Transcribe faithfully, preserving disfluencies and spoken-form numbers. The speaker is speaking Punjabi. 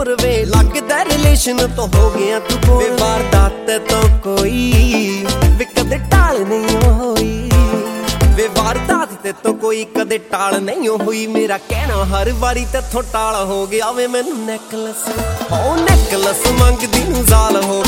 ਹੋਰ ਵੇ ਲੱਗਦਾ ਰਿਲੇਸ਼ਨ ਤੋਂ ਹੋ ਗਿਆ ਤੂੰ ਬੋਰ। ਵੇ ਵਾਰਦਾਤ ਤੋਂ ਕੋਈ ਵੇ ਕਦੇ ਟਾਲ ਨਹੀਂ ਹੋਈ, ਵੇ ਵਾਰਦਾਤ ਤੇ ਤੋਂ ਕੋਈ ਕਦੇ ਟਾਲ ਨਹੀਂ ਹੋਈ। ਮੇਰਾ ਕਹਿਣਾ ਹਰ ਵਾਰੀ ਤੇਥੋਂ ਟਾਲ ਹੋ ਗਿਆ ਵੇ ਮੈਨੂੰ ਨੈਕਲਸ, ਹੋ ਨੈਕਲਸ ਮੰਗਦੀ ਨੂੰ ਜ਼ਾਲ ਹੋ